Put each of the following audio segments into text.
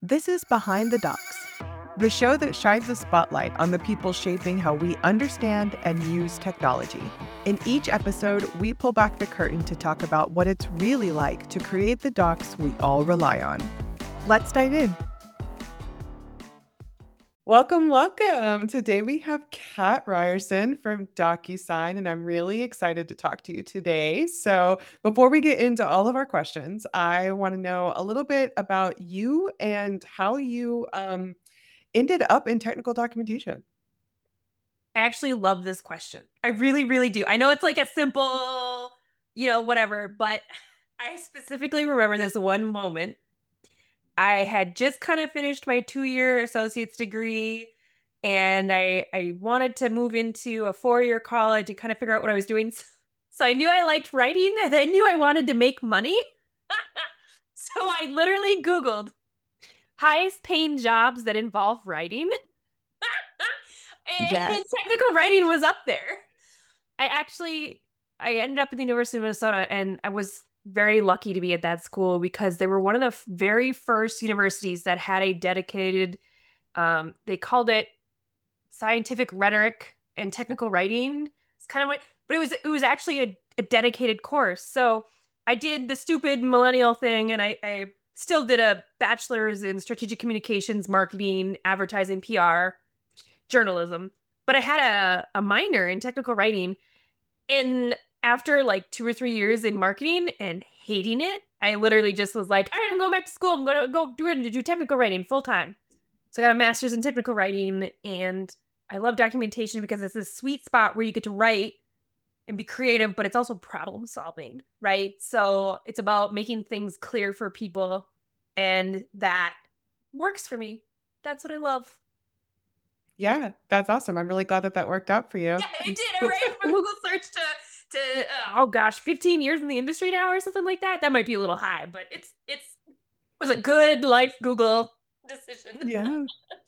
This is Behind the Docs, the show that shines a spotlight on the people shaping how we understand and use technology. In each episode, we pull back the curtain to talk about what it's really like to create the docs we all rely on. Let's dive in. Welcome. Today we have Kat Ryerson from DocuSign, and I'm really excited to talk to you today. So, before we get into all of our questions, I want to know a little bit about you and how you ended up in technical documentation. I actually love this question. I really, really do. I know it's like a simple, whatever, but I specifically remember this one moment. I had just kind of finished my 2-year associate's degree and I wanted to move into a 4-year college and kind of figure out what I was doing. So I knew I liked writing and I knew I wanted to make money. So I literally Googled highest paying jobs that involve writing. And Yes. technical writing was up there. I actually I ended up at the University of Minnesota and I was very lucky to be at that school because they were one of the very first universities that had a dedicated they called it scientific rhetoric and technical writing. It's kind of what but it was actually a dedicated course. So I did the stupid millennial thing and I still did a bachelor's in strategic communications, marketing, advertising, PR, journalism. But I had a minor in technical writing and after like 2 or 3 years in marketing and hating it, I literally just was like, all right, I'm going back to school. I'm going to go do technical writing full time. So I got a master's in technical writing and I love documentation because it's this sweet spot where you get to write and be creative, but it's also problem solving, right? So it's about making things clear for people and that works for me. That's what I love. Yeah, that's awesome. I'm really glad that that worked out for you. Yeah, it did. All right. From a Google search to oh gosh, 15 years in the industry now or something like that. That might be a little high, but it's was a good life Google decision. Yeah.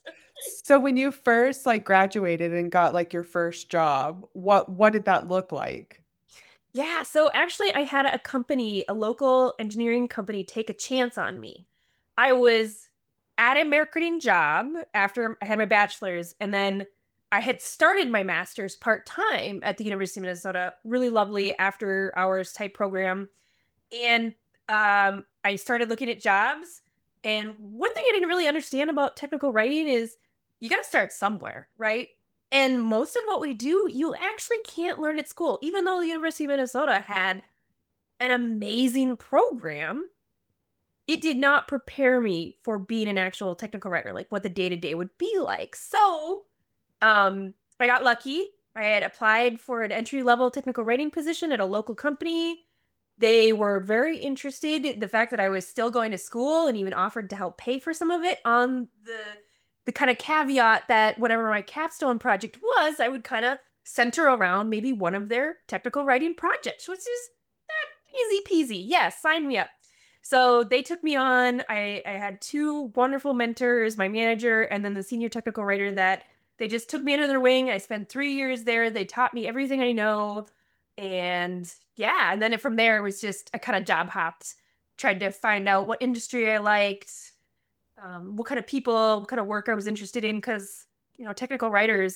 So when you first graduated and got your first job, what did that look like? Yeah, so actually I had a company, a local engineering company take a chance on me. I was at a marketing job after I had my bachelor's and then I had started my master's part-time at the University of Minnesota, really lovely after hours type program. And I started looking at jobs. And one thing I didn't really understand about technical writing is you got to start somewhere, right? And most of what we do, you actually can't learn at school. Even though the University of Minnesota had an amazing program, it did not prepare me for being an actual technical writer, like what the day to day would be like. So I got lucky. I had applied for an entry level technical writing position at a local company. They were very interested in the fact that I was still going to school and even offered to help pay for some of it on the kind of caveat that whatever my capstone project was, I would kind of center around maybe one of their technical writing projects, which is easy peasy. Yes, sign me up. So they took me on. I had two wonderful mentors, my manager and then the senior technical writer that they just took me under their wing. I spent 3 years there. They taught me everything I know. And yeah, and then from there it was just I kind of job hopped, tried to find out what industry I liked, what kind of people, what kind of work I was interested in, because technical writers,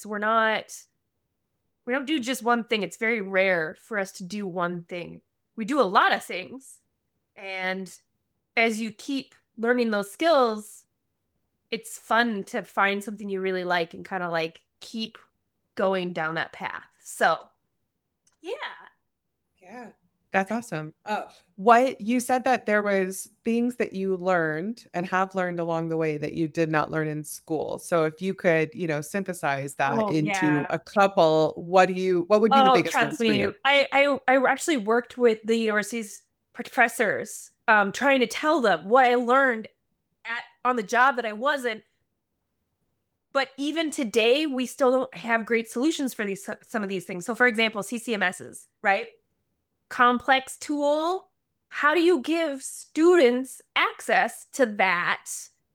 we don't do just one thing. It's very rare for us to do one thing. We do a lot of things, and as you keep learning those skills, it's fun to find something you really like and kind of like keep going down that path. So yeah. Yeah, that's awesome. What you said that there was things that you learned and have learned along the way that you did not learn in school. So if you could, synthesize that Oh into yeah. a couple, what would be the Oh, biggest trust ones for me. you? I actually worked with the university's professors, trying to tell them what I learned at on the job that I wasn't. But even today, we still don't have great solutions for these some of these things. So, for example, CCMSs, right? Complex tool. How do you give students access to that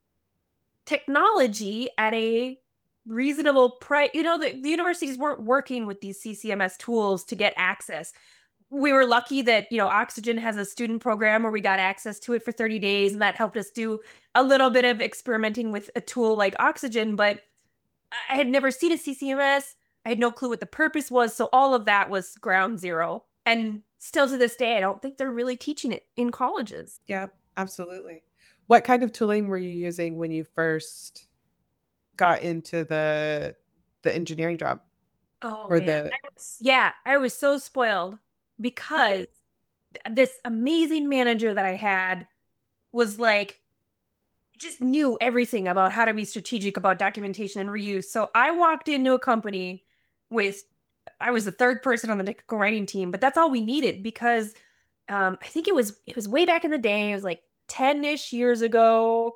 technology at a reasonable price? The universities weren't working with these CCMS tools to get access. we were lucky that, Oxygen has a student program where we got access to it for 30 days, and that helped us do a little bit of experimenting with a tool like Oxygen. But I had never seen a CCMS. I had no clue what the purpose was. So all of that was ground zero. And still to this day, I don't think they're really teaching it in colleges. Yeah, absolutely. What kind of tooling were you using when you first got into the engineering job Oh or man. the I was so spoiled because this amazing manager that I had was like, just knew everything about how to be strategic about documentation and reuse. So I walked into a company with, I was the third person on the technical writing team, but that's all we needed because I think it was way back in the day. It was like 10-ish years ago.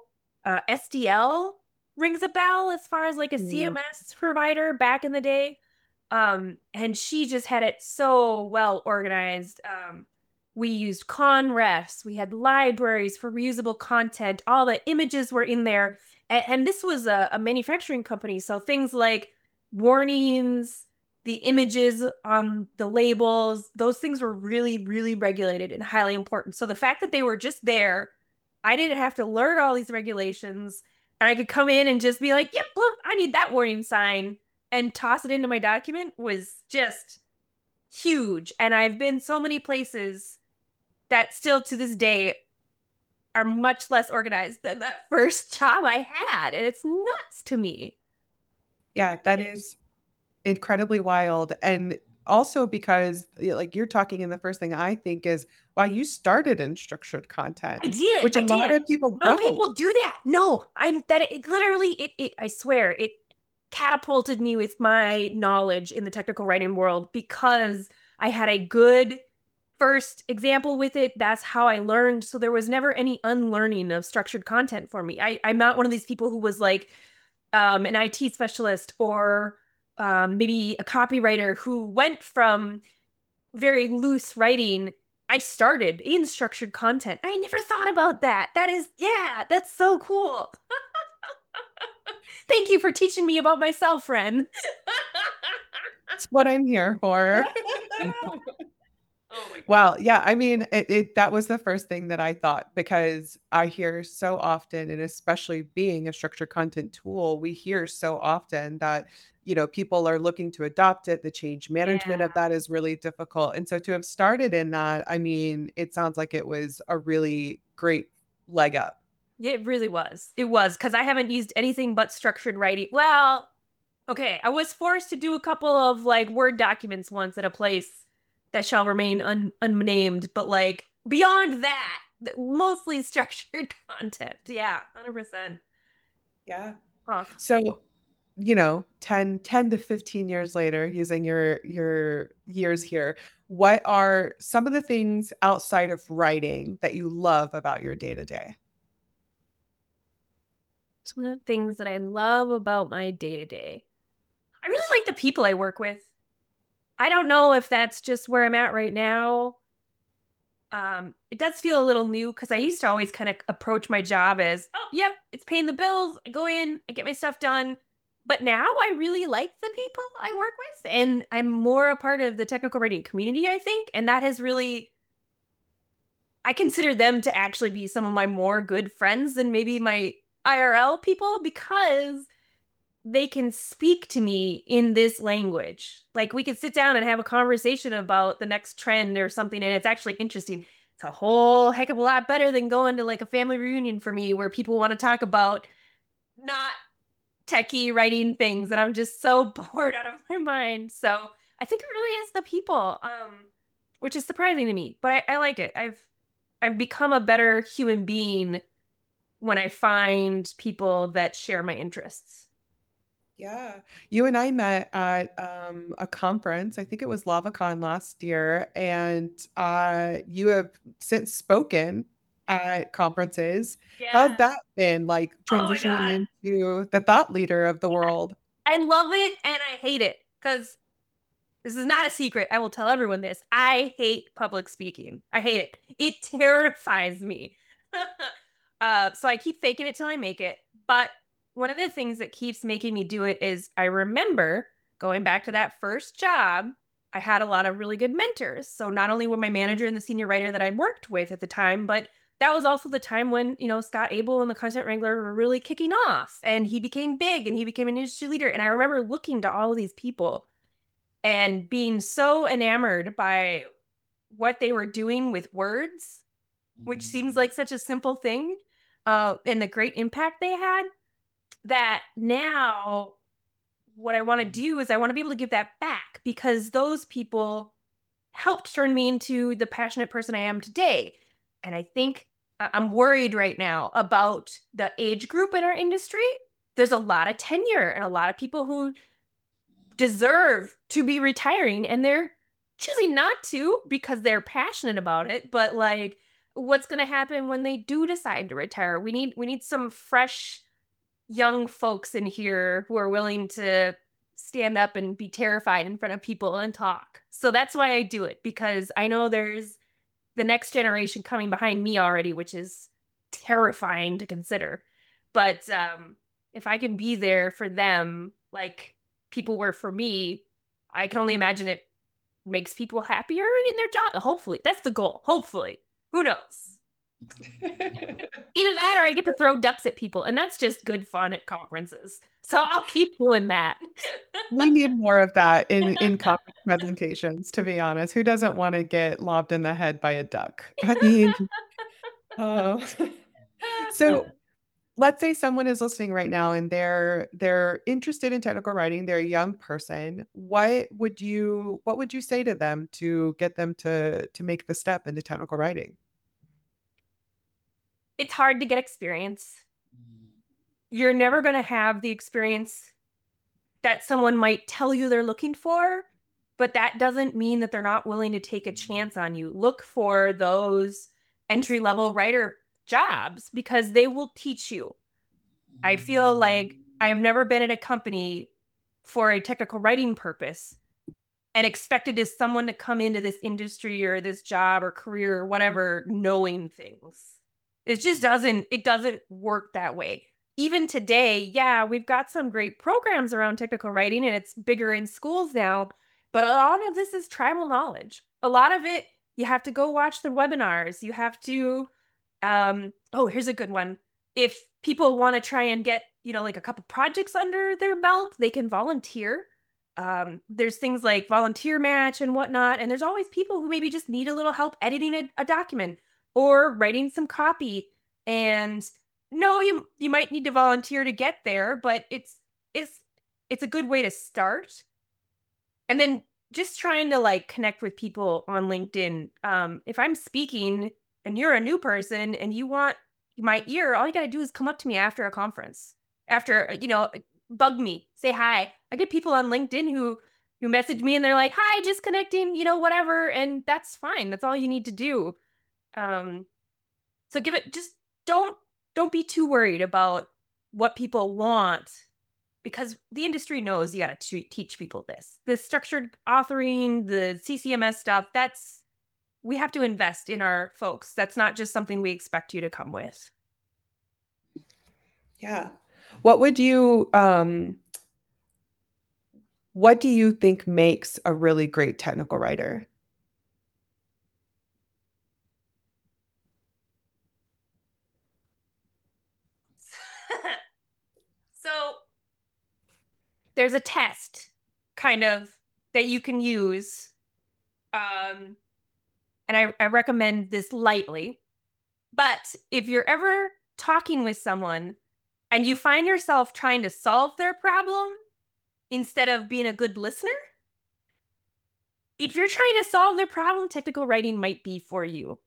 SDL rings a bell as far as like a Mm, CMS provider back in the day. And she just had it so well organized. We used Conrefs, we had libraries for reusable content, all the images were in there. And this was a manufacturing company, so things like warnings, the images on the labels, those things were really, really regulated and highly important. So the fact that they were just there, I didn't have to learn all these regulations, and I could come in and just be like, yep, look, I need that warning sign and toss it into my document was just huge. And I've been so many places that still to this day are much less organized than that first job I had. And it's nuts to me. yeah, that is incredibly wild, and also because, like, you're talking and the first thing I think is, wow, you started in structured content, I did. which a I lot did. of people No don't. people do that. No, I'm that it literally it I swear it catapulted me with my knowledge in the technical writing world because I had a good first example with it. That's how I learned. So there was never any unlearning of structured content for me. I'm not one of these people who was like an IT specialist or maybe a copywriter who went from very loose writing. I started in structured content. I never thought about that. That is, yeah, that's so cool. Thank you for teaching me about myself, friend. That's what I'm here for. Oh my God. Well, yeah, I mean, that was the first thing that I thought because I hear so often, and especially being a structured content tool, we hear so often that, people are looking to adopt it. The change management Yeah. of that is really difficult. And so to have started in that, I mean, it sounds like it was a really great leg up. It really was. It was because I haven't used anything but structured writing. Well, okay, I was forced to do a couple of like Word documents once at a place that shall remain unnamed, but like beyond that, mostly structured content. Yeah, 100%. Yeah. Huh. So, 10 to 15 years later, using your years here, what are some of the things outside of writing that you love about your day-to-day? It's one of the things that I love about my day to day. I really like the people I work with. I don't know if that's just where I'm at right now. It does feel a little new because I used to always kind of approach my job as, oh, yep, it's paying the bills. I go in, I get my stuff done. But now I really like the people I work with, and I'm more a part of the technical writing community, I think. And that has really, I consider them to actually be some of my more good friends than maybe my IRL people because they can speak to me in this language. Like we could sit down and have a conversation about the next trend or something, and it's actually interesting. It's a whole heck of a lot better than going to like a family reunion for me where people want to talk about not techie writing things, and I'm just so bored out of my mind. So I think it really is the people, which is surprising to me, but I like it. I've become a better human being when I find people that share my interests. Yeah. You and I met at a conference. I think it was LavaCon last year, and you have since spoken at conferences. How's Yeah. that been like Oh my transitioning God. into the thought leader of the world? I love it and I hate it because this is not a secret. I will tell everyone this. I hate public speaking. I hate it. It terrifies me. So I keep faking it till I make it. But one of the things that keeps making me do it is I remember going back to that first job. I had a lot of really good mentors. So not only were my manager and the senior writer that I worked with at the time, but that was also the time when, Scott Abel and the Content Wrangler were really kicking off, and he became big and he became an industry leader. And I remember looking to all of these people and being so enamored by what they were doing with words, which seems like such a simple thing, and the great impact they had, that now what I want to do is I want to be able to give that back, because those people helped turn me into the passionate person I am today. And I think I'm worried right now about the age group in our industry. There's a lot of tenure and a lot of people who deserve to be retiring, and they're choosing not to because they're passionate about it. But like, what's going to happen when they do decide to retire? We need some fresh young folks in here who are willing to stand up and be terrified in front of people and talk. So that's why I do it, because I know there's the next generation coming behind me already, which is terrifying to consider. But if I can be there for them, like people were for me, I can only imagine it makes people happier in their job. Hopefully, that's the goal. Hopefully, who knows? Either that or I get to throw ducks at people, and that's just good fun at conferences. So I'll keep doing that. We need more of that in conference presentations, to be honest. Who doesn't want to get lobbed in the head by a duck? I mean, oh. So let's say someone is listening right now and they're interested in technical writing, they're a young person. What would you say to them to get them to make the step into technical writing? It's hard to get experience. You're never going to have the experience that someone might tell you they're looking for, but that doesn't mean that they're not willing to take a chance on you. Look for those entry level writer jobs, because they will teach you. I feel like I have never been at a company for a technical writing purpose and expected as someone to come into this industry or this job or career or whatever knowing things. It doesn't work that way. Even today, yeah, we've got some great programs around technical writing and it's bigger in schools now, but a lot of this is tribal knowledge. A lot of it, you have to go watch the webinars. You have to, oh, here's a good one. If people want to try and get, like a couple projects under their belt, they can volunteer. There's things like Volunteer Match and whatnot. And there's always people who maybe just need a little help editing a document or writing some copy. And no, you might need to volunteer to get there, but it's a good way to start. And then just trying to like connect with people on LinkedIn. If I'm speaking and you're a new person and you want my ear, all you got to do is come up to me after a conference, after, bug me, say hi. I get people on LinkedIn who message me and they're like, hi, just connecting, whatever. And that's fine. That's all you need to do. So just don't be too worried about what people want, because the industry knows you got to teach people this. The structured authoring, the CCMS stuff, we have to invest in our folks. That's not just something we expect you to come with. Yeah. What do you think makes a really great technical writer? So there's a test kind of that you can use. And I recommend this lightly. But if you're ever talking with someone and you find yourself trying to solve their problem instead of being a good listener, if you're trying to solve their problem, technical writing might be for you.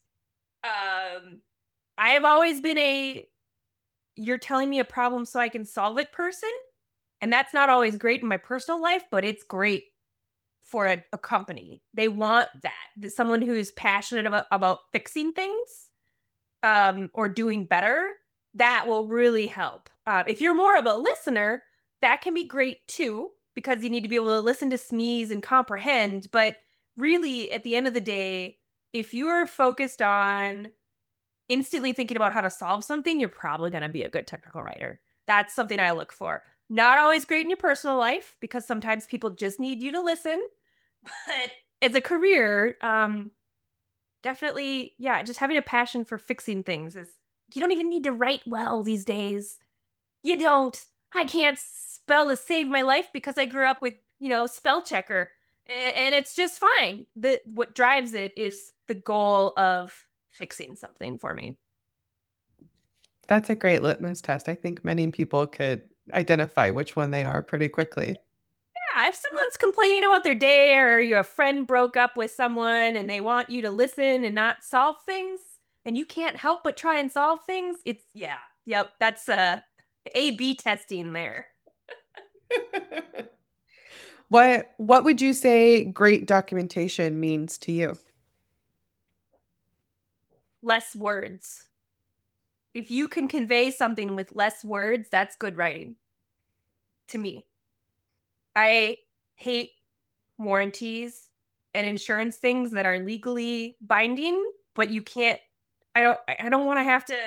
I have always been you're telling me a problem so I can solve it person. And that's not always great in my personal life, but it's great for a company. They want that. Someone who is passionate about fixing things, or doing better, that will really help. If you're more of a listener, that can be great too, because you need to be able to listen to sneeze and comprehend. But really, at the end of the day, if you are focused on instantly thinking about how to solve something, you're probably going to be a good technical writer. That's something I look for. Not always great in your personal life, because sometimes people just need you to listen. But as a career, definitely, yeah, just having a passion for fixing things is you don't even need to write well these days. You don't. I can't spell to save my life because I grew up with, spell checker. And it's just fine. What drives it is the goal of fixing something for me. That's a great litmus test. I think many people could identify which one they are pretty quickly. Yeah, if someone's complaining about their day or your friend broke up with someone and they want you to listen and not solve things, and you can't help but try and solve things, it's yeah. Yep, that's A/B testing there. What would you say great documentation means to you? Less words. If you can convey something with less words, that's good writing to me. I hate warranties and insurance things that are legally binding, but you can't I don't want to have to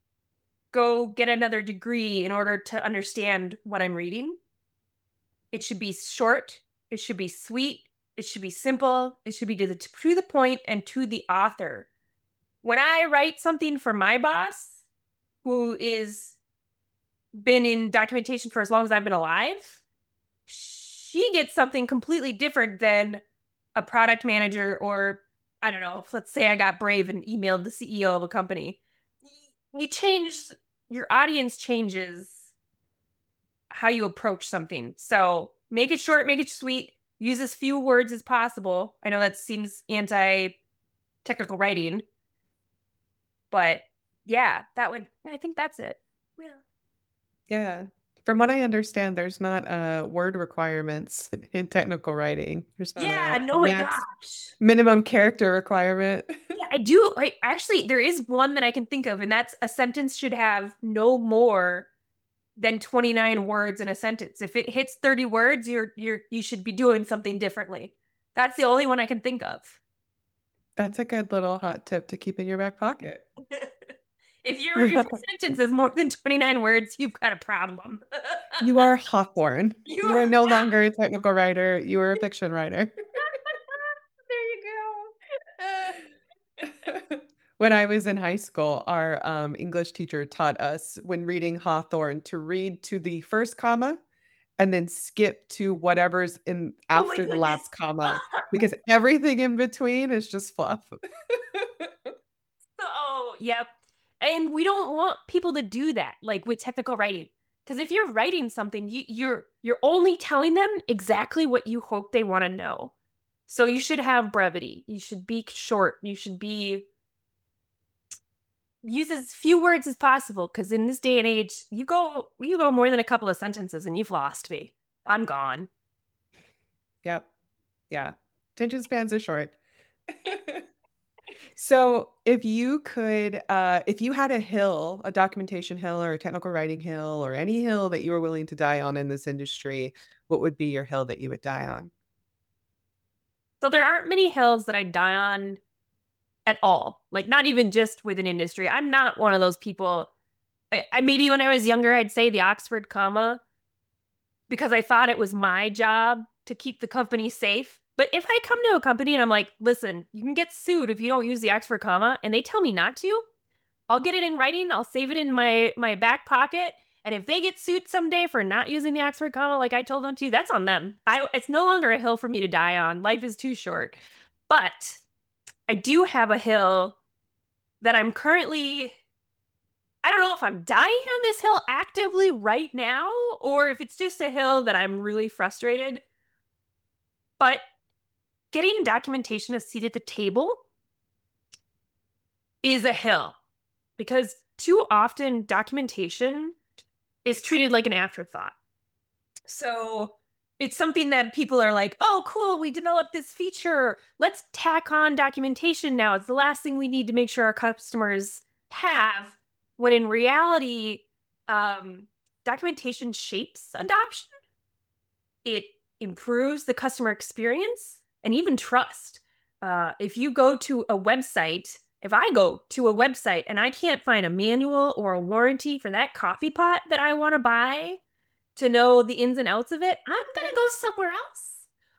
go get another degree in order to understand what I'm reading. It should be short, it should be sweet, it should be simple, it should be to the point and to the author. When I write something for my boss, who is been in documentation for as long as I've been alive, she gets something completely different than a product manager or I don't know, let's say I got brave and emailed the CEO of a company. You change your audience changes how you approach something. So make it short, make it sweet, use as few words as possible. I know that seems anti technical writing, but yeah, I think that's it. Yeah. Yeah. From what I understand, there's not word requirements in technical writing. There's not Yeah, a no my max gosh. minimum character requirement. Yeah, I do. Actually, there is one that I can think of, and that's a sentence should have no more than 29 words in a sentence. If it hits 30 words, you should be doing something differently. That's the only one I can think of. That's a good little hot tip to keep in your back pocket. If your sentence is more than 29 words, you've got a problem. You are Hawthorne. You You are, are no longer a technical writer. You are a fiction writer. there you go. When I was in high school, our English teacher taught us when reading Hawthorne to read to the first comma and then skip to whatever's in Oh my after the goodness. last comma because everything in between is just fluff. Oh, yep. And we don't want people to do that, like with technical writing. Because if you're writing something, you're only telling them exactly what you hope they want to know. So you should have brevity. You should be short. You should be use as few words as possible. Because in this day and age, you go more than a couple of sentences and you've lost me. I'm gone. Yep. Yeah. Attention spans are short. So if you had a hill, a documentation hill or a technical writing hill or any hill that you were willing to die on in this industry, what would be your hill that you would die on? So there aren't many hills that I die on at all. Like not even just within industry. I'm not one of those people. Maybe when I was younger, I'd say the Oxford comma because I thought it was my job to keep the company safe. But if I come to a company and I'm like, listen, you can get sued if you don't use the Oxford comma, and they tell me not to, I'll get it in writing. I'll save it in my back pocket. And if they get sued someday for not using the Oxford comma like I told them to, that's on them. It's no longer a hill for me to die on. Life is too short. But I do have a hill that I'm currently I don't know if I'm dying on this hill actively right now or if it's just a hill that I'm really frustrated. But getting documentation a seat at the table is a hill because too often documentation is treated like an afterthought. So it's something that people are like, oh, cool, we developed this feature. Let's tack on documentation now. It's the last thing we need to make sure our customers have. When in reality, documentation shapes adoption, it improves the customer experience and even trust. If you go to a website, if I go to a website and I can't find a manual or a warranty for that coffee pot that I want to buy to know the ins and outs of it, I'm going to go somewhere else.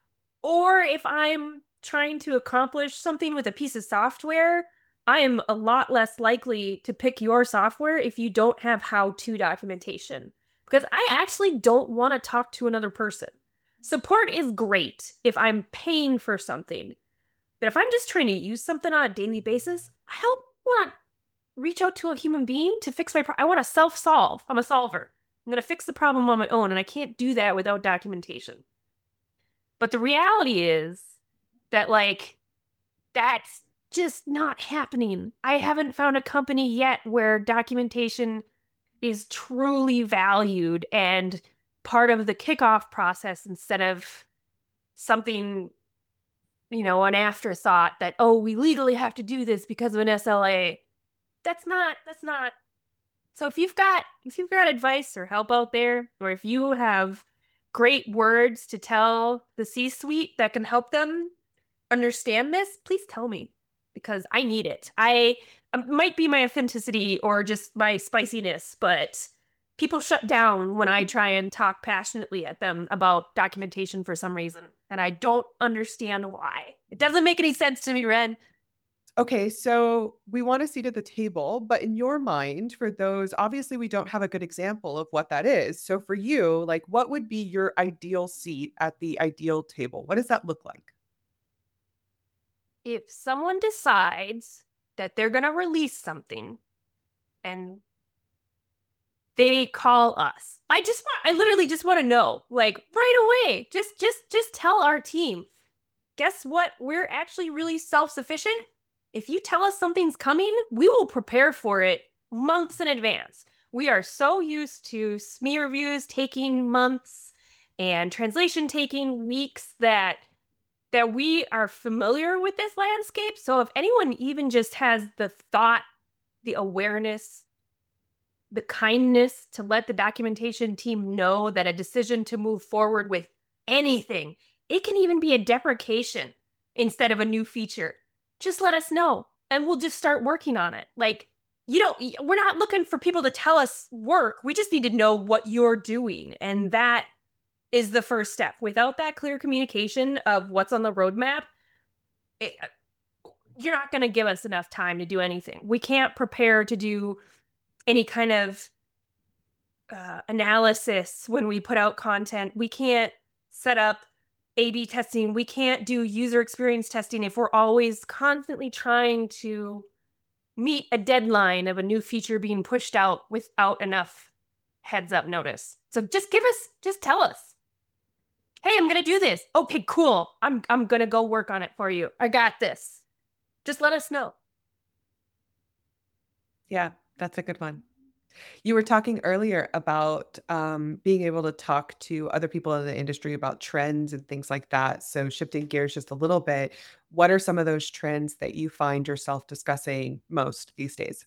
Or if I'm trying to accomplish something with a piece of software, I am a lot less likely to pick your software if you don't have how-to documentation. Because I actually don't want to talk to another person. Support is great if I'm paying for something. But if I'm just trying to use something on a daily basis, I don't want to reach out to a human being to fix my problem. I want to self-solve. I'm a solver. I'm going to fix the problem on my own, and I can't do that without documentation. But the reality is that, like, that's just not happening. I haven't found a company yet where documentation is truly valued and part of the kickoff process instead of something, an afterthought that, oh, we legally have to do this because of an SLA. That's not. So if you've got advice or help out there, or if you have great words to tell the C-suite that can help them understand this, please tell me because I need it. I might be my authenticity or just my spiciness, but people shut down when I try and talk passionately at them about documentation for some reason, and I don't understand why. It doesn't make any sense to me, Ren. Okay, so we want a seat at the table, but in your mind, for those, obviously we don't have a good example of what that is. So for you, like what would be your ideal seat at the ideal table? What does that look like? If someone decides that they're going to release something and they call us, I literally just want to know, like right away, just tell our team, guess what? We're actually really self-sufficient. If you tell us something's coming, we will prepare for it months in advance. We are so used to SME reviews taking months and translation taking weeks that we are familiar with this landscape. So if anyone even just has the thought, the awareness, the kindness to let the documentation team know that a decision to move forward with anything, it can even be a deprecation instead of a new feature. Just let us know and we'll just start working on it. Like, we're not looking for people to tell us work. We just need to know what you're doing. And that is the first step. Without that clear communication of what's on the roadmap, it, you're not going to give us enough time to do anything. We can't prepare to do any kind of analysis when we put out content. We can't set up A/B testing. We can't do user experience testing if we're always constantly trying to meet a deadline of a new feature being pushed out without enough heads up notice. So just tell us, hey, I'm gonna do this. Okay, cool. I'm gonna go work on it for you. I got this. Just let us know. Yeah, that's a good one. You were talking earlier about being able to talk to other people in the industry about trends and things like that. So, shifting gears just a little bit, what are some of those trends that you find yourself discussing most these days?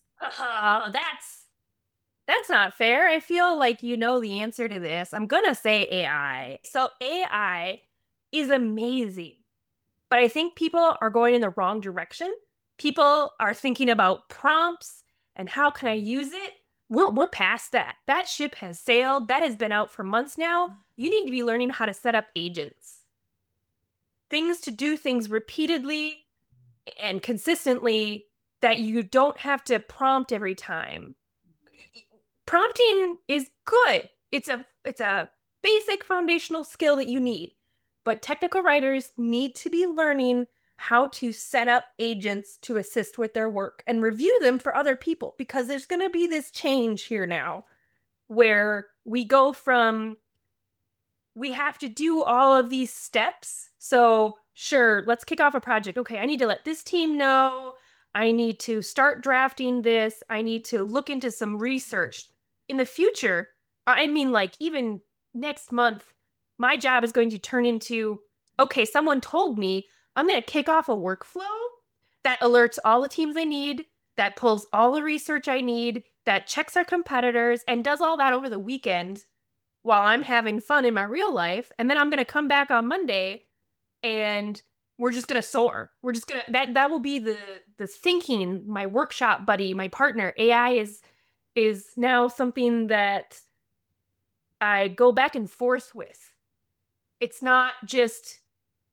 That's not fair. I feel like you know the answer to this. I'm gonna say AI. So AI is amazing, but I think people are going in the wrong direction. People are thinking about prompts and how can I use it? We're past that. That ship has sailed. That has been out for months now. You need to be learning how to set up agents. Things to do things repeatedly and consistently that you don't have to prompt every time. Prompting is good. It's a basic foundational skill that you need. But technical writers need to be learning how to set up agents to assist with their work and review them for other people because there's going to be this change here now where we go from we have to do all of these steps. So, sure, let's kick off a project. Okay, I need to let this team know. I need to start drafting this. I need to look into some research. In the future, I mean, like even next month, my job is going to turn into okay, someone told me I'm going to kick off a workflow that alerts all the teams I need, that pulls all the research I need, that checks our competitors, and does all that over the weekend while I'm having fun in my real life. And then I'm going to come back on Monday and we're just going to soar. We're just going to, that will be the thinking, my workshop buddy, my partner. AI is now something that I go back and forth with. It's not just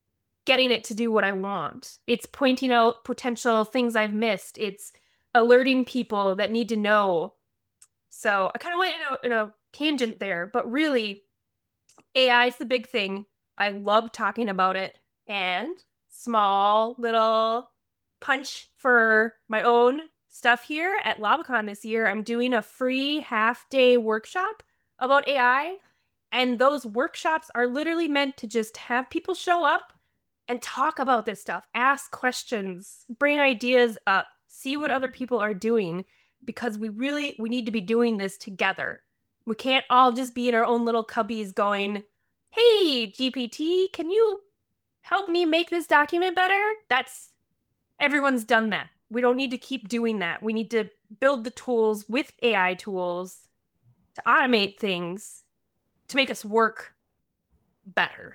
getting it to do what I want. It's pointing out potential things I've missed. It's alerting people that need to know. So I kind of went in a tangent there, but really, AI is the big thing. I love talking about it. And small little punch for my own stuff here at LavaCon this year. I'm doing a free half-day workshop about AI. And those workshops are literally meant to just have people show up and talk about this stuff, ask questions, bring ideas up, see what other people are doing, because we need to be doing this together. We can't all just be in our own little cubbies going, "Hey, GPT, can you help me make this document better?" That's everyone's done that. We don't need to keep doing that. We need to build the tools with AI tools to automate things to make us work better.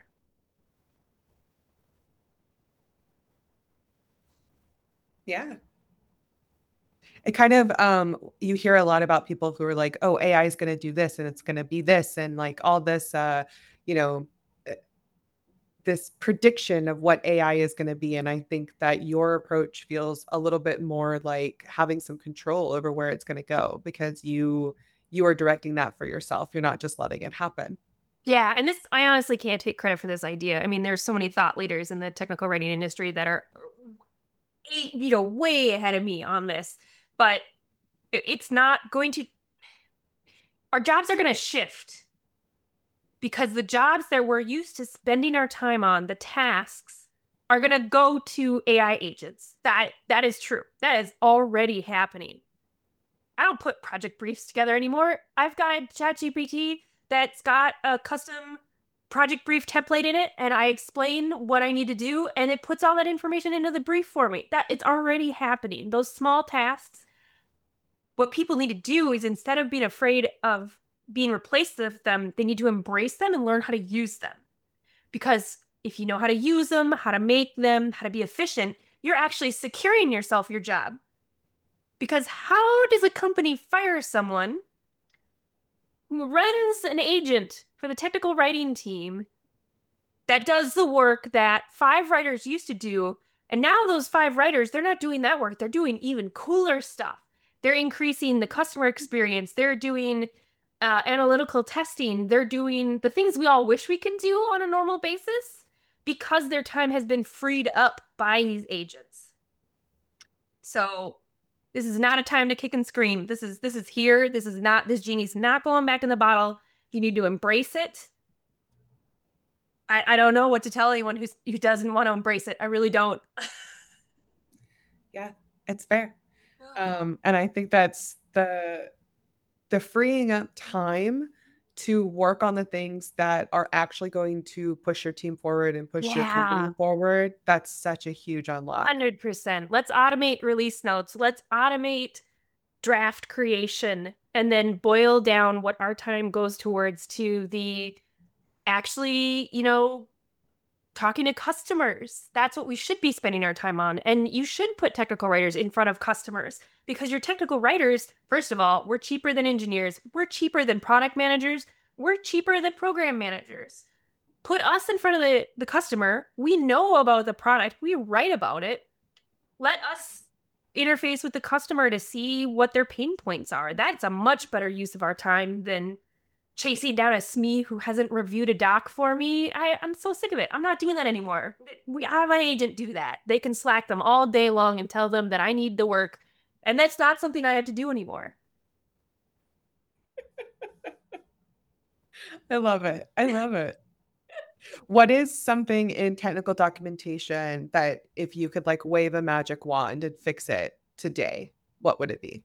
Yeah. It kind of you hear a lot about people who are like, "Oh, AI is going to do this and it's going to be this," and like all this you know, uh, this prediction of what AI is going to be. And I think that your approach feels a little bit more like having some control over where it's going to go because you are directing that for yourself. You're not just letting it happen. Yeah, and this I honestly can't take credit for this idea. I mean, there's so many thought leaders in the technical writing industry that are way ahead of me on this. But it's not going to our jobs are going to shift because the jobs that we're used to spending our time on, the tasks, are going to go to AI agents. That is true. That is already happening. I don't put project briefs together anymore. I've got ChatGPT that's got a custom project brief template in it, and I explain what I need to do, and it puts all that information into the brief for me. That it's already happening. Those small tasks, what people need to do is instead of being afraid of being replaced with them, they need to embrace them and learn how to use them. Because if you know how to use them, how to make them, how to be efficient, you're actually securing yourself your job. Because how does a company fire someone who runs an agent for the technical writing team that does the work that 5 writers used to do? And now those 5 writers, they're not doing that work. They're doing even cooler stuff. They're increasing the customer experience. They're doing analytical testing. They're doing the things we all wish we can do on a normal basis because their time has been freed up by these agents. So this is not a time to kick and scream. This is here. This genie's not going back in the bottle. You need to embrace it. I don't know what to tell anyone who doesn't want to embrace it. I really don't. Yeah, it's fair. And I think that's the freeing up time to work on the things that are actually going to push your team forward and push your company Yeah, forward. That's such a huge unlock. 100%. Let's automate release notes. Let's automate draft creation and then boil down what our time goes towards to the actually, talking to customers. That's what we should be spending our time on. And you should put technical writers in front of customers because your technical writers, first of all, we're cheaper than engineers, we're cheaper than product managers, we're cheaper than program managers. Put us in front of the customer. We know about the product, we write about it. Let us interface with the customer to see what their pain points are. That's a much better use of our time than chasing down a SME who hasn't reviewed a doc for me. I'm so sick of it. I'm not doing that anymore. We have an agent do that. They can Slack them all day long and tell them that I need the work. And that's not something I have to do anymore. I love it. I love it. What is something in technical documentation that if you could like wave a magic wand and fix it today, what would it be?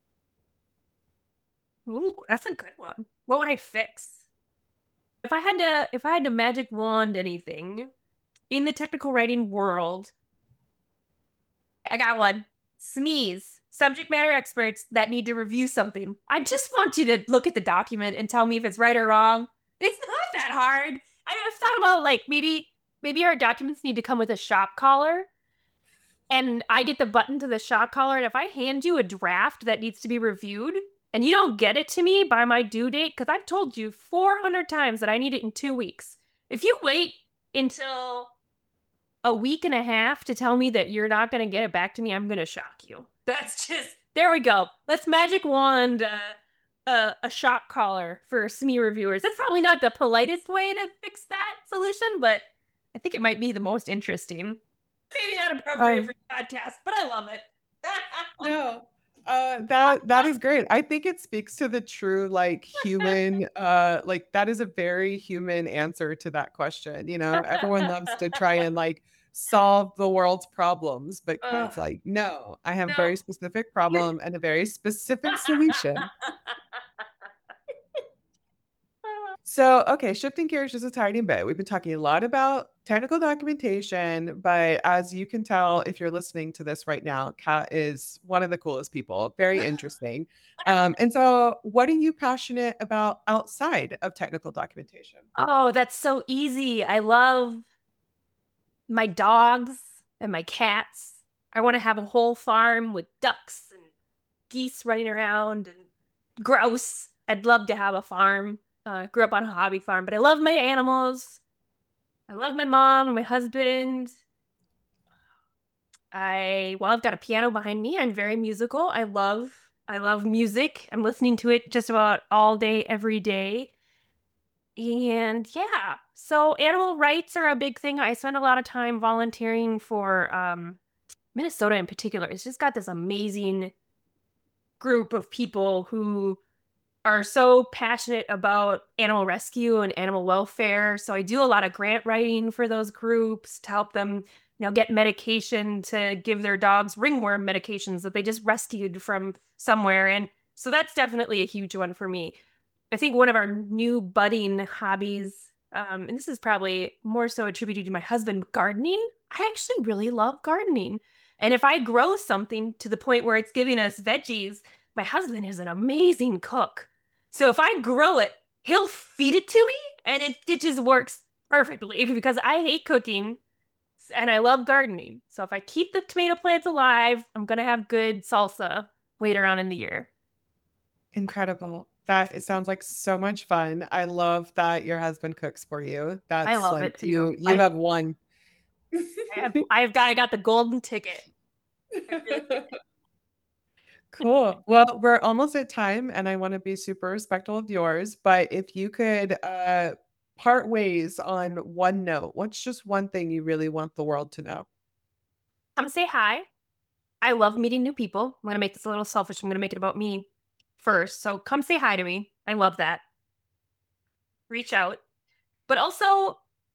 Ooh, that's a good one. What would I fix? If I had to magic wand anything in the technical writing world, I got one. SMEs, subject matter experts that need to review something. I just want you to look at the document and tell me if it's right or wrong. It's not that hard. I've thought about like maybe our documents need to come with a shock collar and I get the button to the shock collar. And if I hand you a draft that needs to be reviewed and you don't get it to me by my due date, because I've told you 400 times that I need it in 2 weeks. If you wait until a week and a half to tell me that you're not going to get it back to me, I'm going to shock you. That's just, there we go. Let's magic wand a shock collar for SME reviewers. That's probably not the politest way to fix that solution, but I think it might be the most interesting. Maybe not appropriate Um, for podcast, but I love it. no. That is great. I think it speaks to the true like human like that is a very human answer to that question. You know, everyone loves to try and like solve the world's problems, but Ugh, Kat's like, no, I have a no. very specific problem and a very specific solution. So, okay, shifting gears just a tiny bit. We've been talking a lot about technical documentation, but as you can tell, if you're listening to this right now, Kat is one of the coolest people, very interesting. And so, what are you passionate about outside of technical documentation? Oh, that's so easy. I love my dogs and my cats. I want to have a whole farm with ducks and geese running around and grouse. I'd love to have a farm. Grew up on a hobby farm, but I love my animals. I love my mom and my husband. I've got a piano behind me. I'm very musical. I love music. I'm listening to it just about all day, every day. And yeah, so animal rights are a big thing. I spend a lot of time volunteering for Minnesota in particular. It's just got this amazing group of people who are so passionate about animal rescue and animal welfare. So I do a lot of grant writing for those groups to help them, get medication to give their dogs ringworm medications that they just rescued from somewhere. And so that's definitely a huge one for me. I think one of our new budding hobbies, and this is probably more so attributed to my husband, gardening. I actually really love gardening. And if I grow something to the point where it's giving us veggies, my husband is an amazing cook. So if I grow it, he'll feed it to me and it just works perfectly because I hate cooking and I love gardening. So if I keep the tomato plants alive, I'm going to have good salsa later on in the year. Incredible. That it sounds like so much fun. I love that your husband cooks for you. I That's love like it too. you have won. I got the golden ticket. I really Cool. Well, we're almost at time and I want to be super respectful of yours, but if you could part ways on one note, what's just one thing you really want the world to know? come say hi. I love meeting new people. I'm gonna make this a little selfish. I'm gonna make it about me first. So come say hi to me. I love that. Reach out. But also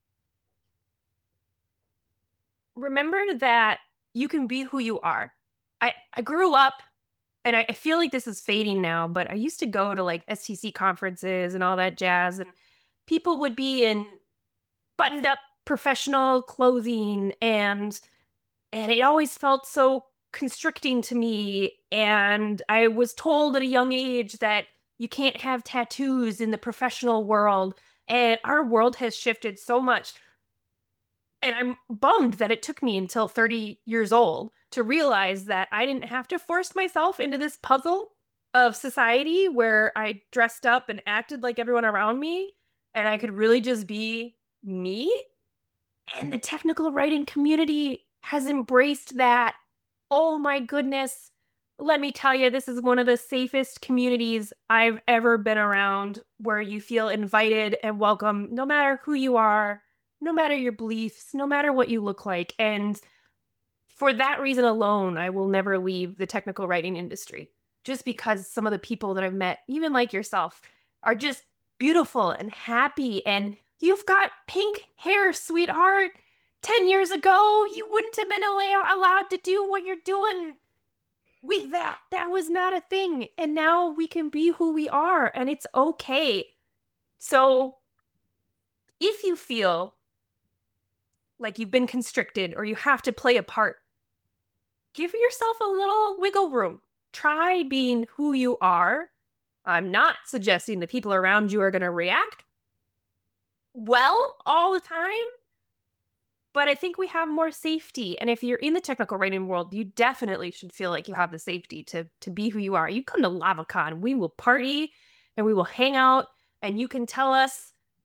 remember that you can be who you are. I grew up and I feel like this is fading now, but I used to go to like STC conferences and all that jazz, and people would be in buttoned up professional clothing and it always felt so constricting to me. And I was told at a young age that you can't have tattoos in the professional world. And our world has shifted so much. And I'm bummed that it took me until 30 years old to realize that I didn't have to force myself into this puzzle of society where I dressed up and acted like everyone around me and I could really just be me. And the technical writing community has embraced that. Oh my goodness. Let me tell you, this is one of the safest communities I've ever been around where you feel invited and welcome no matter who you are, no matter your beliefs, no matter what you look like. And for that reason alone, I will never leave the technical writing industry just because some of the people that I've met, even like yourself, are just beautiful and happy. And you've got pink hair, sweetheart. 10 years ago, you wouldn't have been allowed to do what you're doing with that. That was not a thing. And now we can be who we are, and it's okay. So if you feel like you've been constricted or you have to play a part, give yourself a little wiggle room. Try being who you are. I'm not suggesting the people around you are going to react well all the time, but I think we have more safety. And if you're in the technical writing world, you definitely should feel like you have the safety to be who you are. You come to LavaCon, we will party and we will hang out, and you can tell us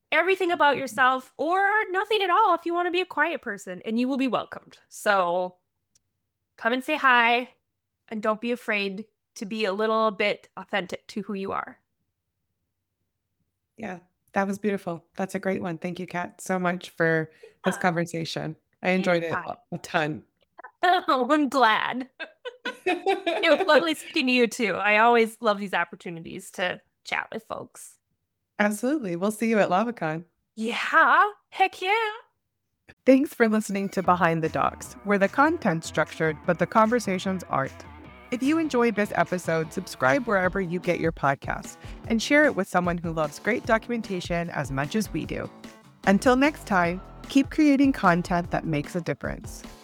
everything about yourself or nothing at all if you want to be a quiet person, and you will be welcomed. So come and say hi, and don't be afraid to be a little bit authentic to who you are. Yeah, that was beautiful. That's a great one. Thank you, Kat, so much for this conversation. I enjoyed it Anytime. a ton. Oh, I'm glad. It was lovely speaking to you too. I always love these opportunities to chat with folks. Absolutely. We'll see you at LavaCon. Yeah, heck yeah. Thanks for listening to Behind the Docs, where the content's structured, but the conversations aren't. If you enjoyed this episode, subscribe wherever you get your podcasts and share it with someone who loves great documentation as much as we do. Until next time, keep creating content that makes a difference.